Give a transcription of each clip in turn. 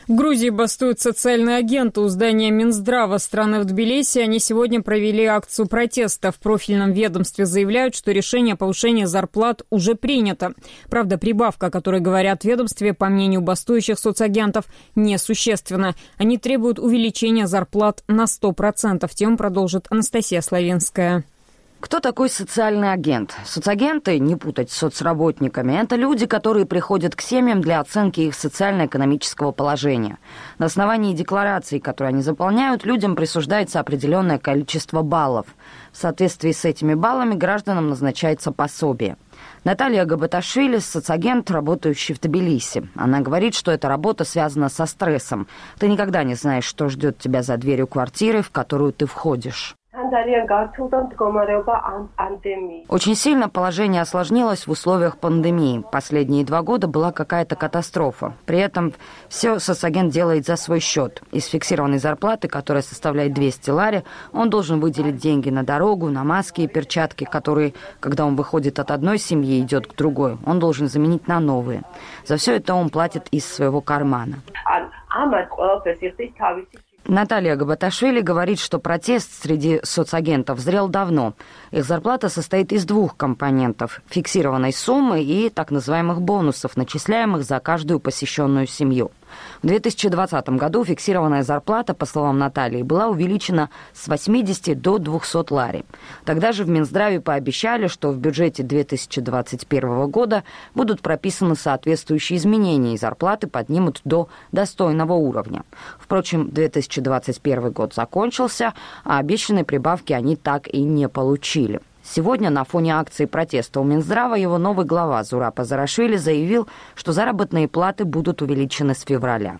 В Грузии бастуют социальные агенты. У здания Минздрава страны в Тбилиси они сегодня провели акцию протеста. В профильном ведомстве заявляют, что решение о повышении зарплат уже принято. Правда, прибавка, о которой говорят в ведомстве, по мнению бастующих соцагентов, несущественна. Они требуют увеличения зарплат на 100%. Тему продолжит Анастасия Славинская. Кто такой социальный агент? Соцагенты, не путать с соцработниками, это люди, которые приходят к семьям для оценки их социально-экономического положения. На основании деклараций, которые они заполняют, людям присуждается определенное количество баллов. В соответствии с этими баллами гражданам назначается пособие. Наталья Габаташвили – соцагент, работающий в Тбилиси. Она говорит, что эта работа связана со стрессом. Ты никогда не знаешь, что ждет тебя за дверью квартиры, в которую ты входишь. Очень сильно положение осложнилось в условиях пандемии. Последние 2 года была какая-то катастрофа. При этом все соцагент делает за свой счет. Из фиксированной зарплаты, которая составляет 200 лари, он должен выделить деньги на дорогу, на маски и перчатки, которые, когда он выходит от одной семьи и идет к другой, он должен заменить на новые. За все это он платит из своего кармана. Наталья Габаташвили говорит, что протест среди соцагентов зрел давно. Их зарплата состоит из 2 компонентов – фиксированной суммы и так называемых бонусов, начисляемых за каждую посещенную семью. В 2020 году фиксированная зарплата, по словам Натальи, была увеличена с 80 до 200 лари. Тогда же в Минздраве пообещали, что в бюджете 2021 года будут прописаны соответствующие изменения, и зарплаты поднимут до достойного уровня. Впрочем, 2021 год закончился, а обещанной прибавки они так и не получили. Сегодня на фоне акции протеста у Минздрава его новый глава Зураб Азарашвили заявил, что заработные платы будут увеличены с февраля.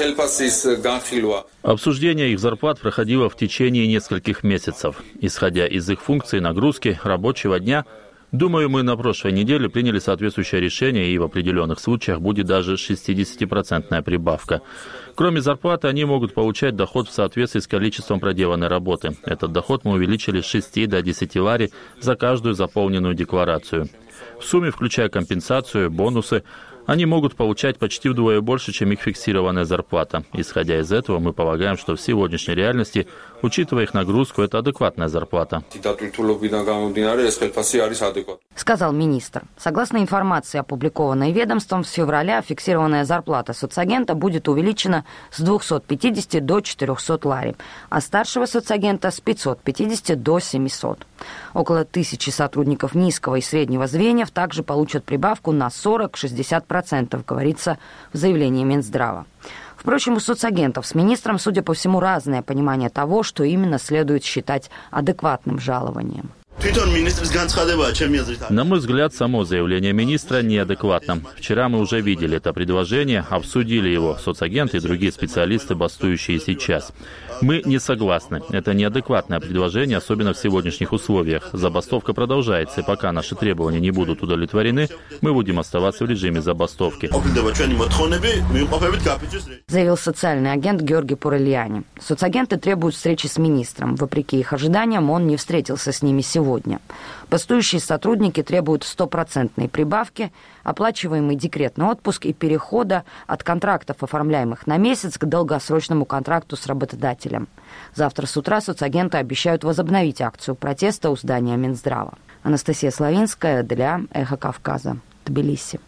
Обсуждение их зарплат проходило в течение нескольких месяцев. Исходя из их функций и нагрузки рабочего дня, думаю, мы на прошлой неделе приняли соответствующее решение, и в определенных случаях будет даже 60% прибавка. Кроме зарплаты, они могут получать доход в соответствии с количеством проделанной работы. Этот доход мы увеличили с 6 до 10 лари за каждую заполненную декларацию. В сумме, включая компенсацию, бонусы, они могут получать почти вдвое больше, чем их фиксированная зарплата. Исходя из этого, мы полагаем, что в сегодняшней реальности, учитывая их нагрузку, это адекватная зарплата. Сказал министр. Согласно информации, опубликованной ведомством, с февраля фиксированная зарплата соцагента будет увеличена с 250 до 400 лари, а старшего соцагента с 550 до 700. Около 1000 сотрудников низкого и среднего звеньев также получат прибавку на 40-60%, говорится в заявлении Минздрава. Впрочем, у соцагентов с министром, судя по всему, разное понимание того, что именно следует считать адекватным жалованием. На мой взгляд, само заявление министра неадекватно. Вчера мы уже видели это предложение, обсудили его соцагенты и другие специалисты, бастующие сейчас. Мы не согласны. Это неадекватное предложение, особенно в сегодняшних условиях. Забастовка продолжается, и пока наши требования не будут удовлетворены, мы будем оставаться в режиме забастовки. Заявил социальный агент Георгий Пурельяни. Соцагенты требуют встречи с министром. Вопреки их ожиданиям, он не встретился с ними сегодня. Бастующие сотрудники требуют 100% прибавки, оплачиваемый декретный отпуск и перехода от контрактов, оформляемых на месяц, к долгосрочному контракту с работодателем. Завтра с утра соцагенты обещают возобновить акцию протеста у здания Минздрава. Анастасия Славинская для «Эхо Кавказа», Тбилиси.